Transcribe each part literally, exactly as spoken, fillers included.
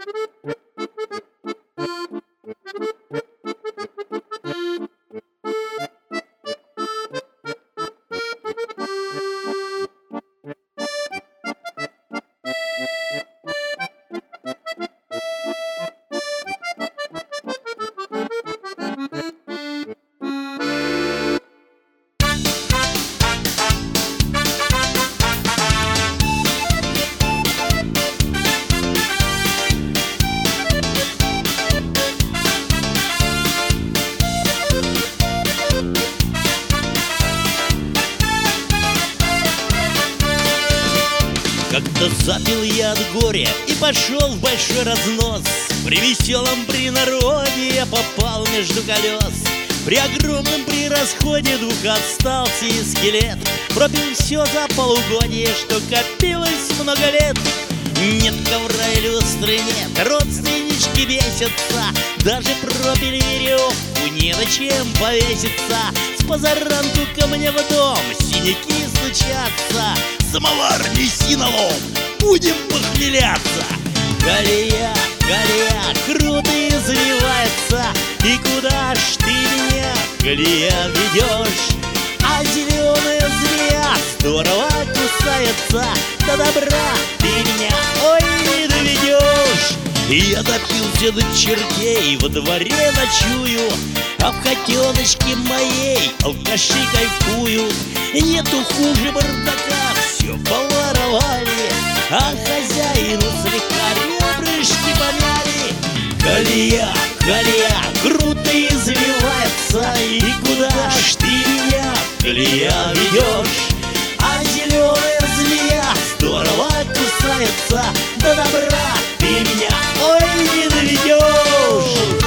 Как-то запил я от горя и пошел в большой разнос. При веселом принародье я попал между колес. При огромном при расходе дух остался и скелет. Пропил все за полугодие, что копилось много лет. Нет ковра и люстры нет, родственнички бесятся. Даже пропили веревку, не на чем повеситься. С позаранку ко мне в дом синяки стучатся. Самовар неси на лом, будем похмеляться. Колея, колея, круто извивается. И куда ж ты меня, колея, ведешь? А зеленая змея здорово кусается. До добра ты меня, ой, не доведешь. И я допился до чертей, во дворе ночую. А в котеночке моей алкаши кайфуют. Нету хуже бардака, все поворовали, а хозяину слегка ребрышки помяли. Колея, колея, круто извивается. И куда ж ты меня, колея, ведешь? А зеленая змея здорово кусается. До добра ты меня, ой, не доведешь.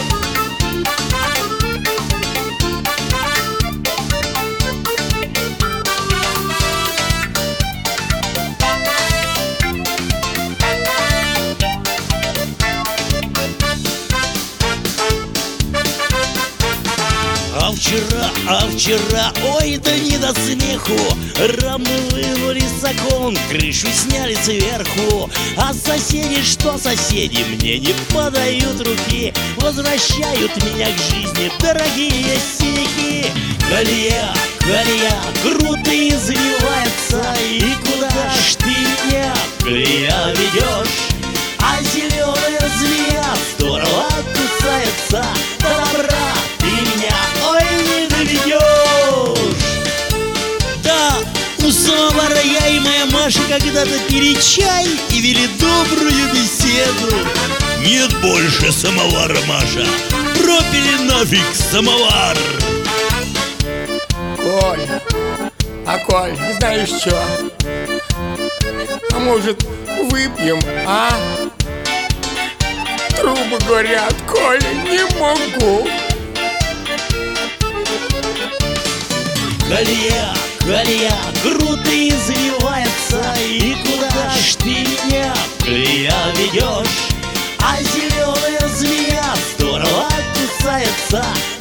А вчера, а вчера, ой, да не до смеху. Рамы вынули с окон, крышу сняли сверху. А соседи, что соседи, мне не подают руки. Возвращают меня к жизни дорогие синяки. Колея, колея, круто извивается. И куда ж ты меня, колея, ведешь? А зеленая змея здорово кусается. До добра ты меня, ой, не доведешь. Да, у самовара я и моя Маша когда-то пили чай и вели добрую беседу. Нет больше самовара, Маша, пропили нафиг самовар. Коля, а Коль, знаешь что? А может, выпьем, а? Трубы горят, Коля, не могу. Колея, колея, круто извивается. И куда ж ты меня, колея, ведешь? А зеленая змея здорово кусается.